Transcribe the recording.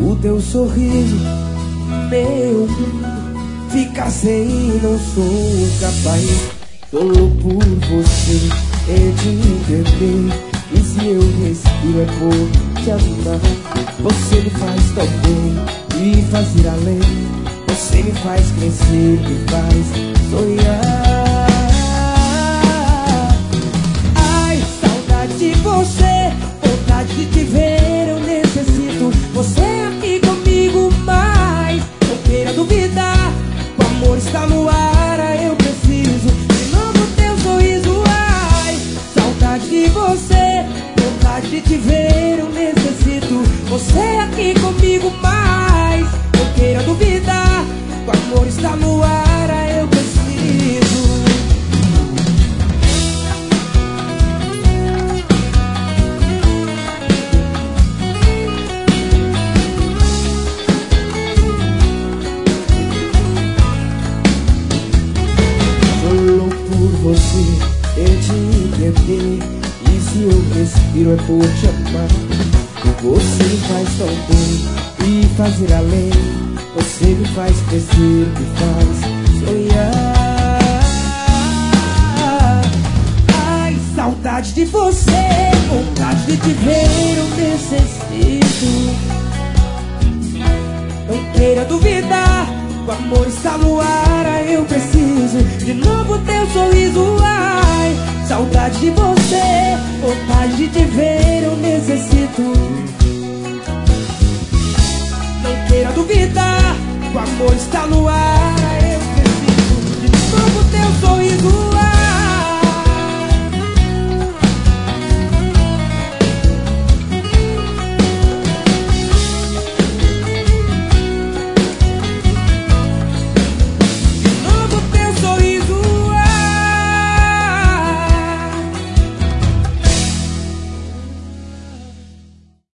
O teu sorriso, meu mundo fica sem, não sou capaz. Tô louco por você, é te entender. E se eu respiro é por te amar. Você me faz tão bem e fazer além. Você me faz crescer, me faz sonhar. Ai, saudade de você, vontade de te ver, eu necessito você aqui comigo, mas não queira duvidar, o amor está no ar, eu preciso de novo teu sorriso. Ai, saudade de você, vontade de te ver, eu necessito você aqui comigo, mas não queira duvidar, o amor está no ar, eu preciso. Você é te entender. E se eu respiro é por te amar. Você me faz tão bem e fazer além. Você me faz crescer, me faz sonhar. Ai, saudade de você, vontade de te ver, eu necessito. Não queira duvidar, o amor está no ar, eu preciso de novo teu sorriso. Ai, saudade de você, vontade de te ver, eu necessito. Não queira duvidar, o amor está no ar.